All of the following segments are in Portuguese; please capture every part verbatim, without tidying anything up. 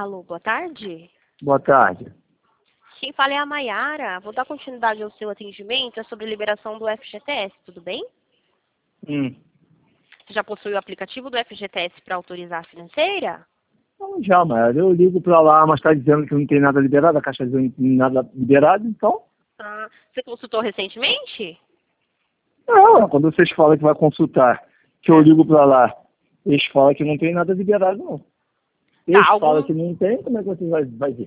Alô, boa tarde. Boa tarde. Quem fala é a Maiara. Vou dar continuidade ao seu atendimento. É sobre liberação do F G T S, tudo bem? Hum. Você já possui o aplicativo do F G T S para autorizar a financeira? Não, já, mas eu ligo pra lá, mas tá dizendo que não tem nada liberado, a Caixa dizendo que não tem nada liberado, então... Ah, você consultou recentemente? Não, quando vocês falam que vai consultar, que eu É. ligo pra lá, eles falam que não tem nada liberado, não. Eles Tá, falam algum... que não tem, como é que você vai, vai ver?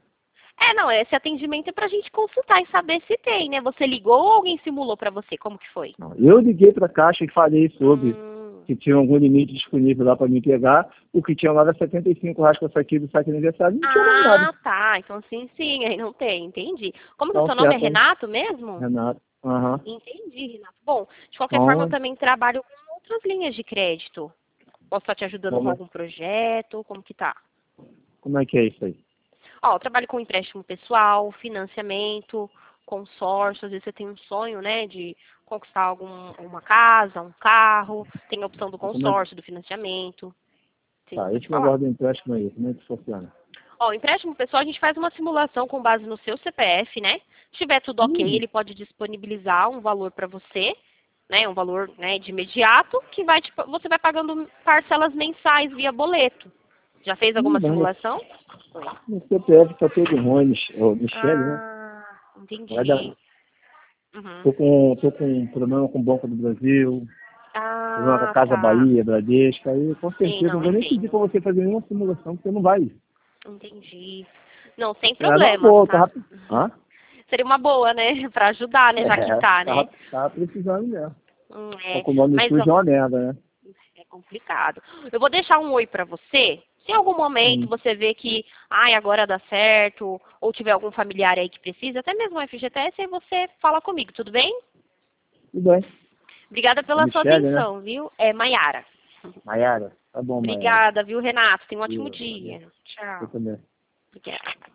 É, não, esse atendimento é pra gente consultar e saber se tem, né? Você ligou ou alguém simulou pra você? Como que foi? Não, eu liguei pra Caixa e falei sobre Hum... que tinha algum limite disponível lá pra me pegar, o que tinha lá era setenta e cinco reais com essa aqui do saque aniversário, não tinha mais Ah, nada. tá. Então sim, sim, aí não tem, entendi. Como que é o Então, seu nome? É certo aí, Renato mesmo? Renato. Aham. Entendi, Renato. Bom, de qualquer forma eu Então, também trabalho com outras linhas de crédito. Posso estar te ajudando com como é, algum projeto? Como que tá? como é que é isso aí? Ó, eu trabalho com empréstimo pessoal, financiamento, consórcio. Às vezes você tem um sonho, né, de conquistar algum, uma casa, um carro. Tem a opção do Como é, consórcio, do financiamento. Sim, tá, pode esse falar. negócio do empréstimo aí, como é que funciona? Ó, o empréstimo pessoal a gente faz uma simulação com base no seu C P F, né? Se tiver tudo ok, Hum, ele pode disponibilizar um valor para você, né? Um valor, né, de imediato, que vai te- você vai pagando parcelas mensais via boleto. Já fez hum, alguma mas meu, simulação? Foi. meu C P F tá todo ruim, o Michele, né? Ah, Vai dar, entendi. Uhum. tô com, tô com um problema com o Banco do Brasil, problema com a Ah, Casa tá. Bahia, Bradesco, aí com Sim, certeza não não, vou nem pedir entendo. pra você fazer nenhuma simulação, porque não vai. Entendi. Não, sem É, não, problemas, boa, tá? tava, hã? Seria uma boa, né? Pra ajudar, né? Já que É, tá, né? tava, tava precisando mesmo. Hum, Tô é. com o nome Mas, ó, sujo é uma merda, né? é complicado. Eu vou deixar um oi pra você. Se em algum momento Hum, você vê que, ai, agora dá certo, ou tiver algum familiar aí que precisa, até mesmo o F G T S, aí você fala comigo, tudo bem? tudo bem. Obrigada A pela sua Michele, né? atenção, viu? É Maiara. Maiara. Tá bom, Maiara. Obrigada, viu, Renato? Tenha um ótimo Eu, dia. eu Tchau. também. Obrigada.